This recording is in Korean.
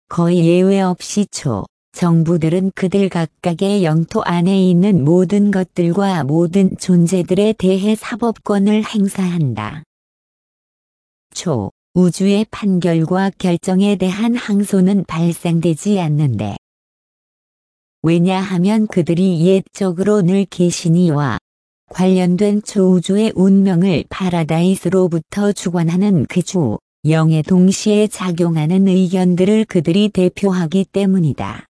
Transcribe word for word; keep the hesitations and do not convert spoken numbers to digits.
거의 예외 없이 초, 정부들은 그들 각각의 영토 안에 있는 모든 것들과 모든 존재들에 대해 사법권을 행사한다. 초, 우주의 판결과 결정에 대한 항소는 발생되지 않는데. 왜냐하면 그들이 옛적으로 늘 계시니와 관련된 초우주의 운명을 파라다이스로부터 주관하는 그 주, 영에 동시에 작용하는 의견들을 그들이 대표하기 때문이다.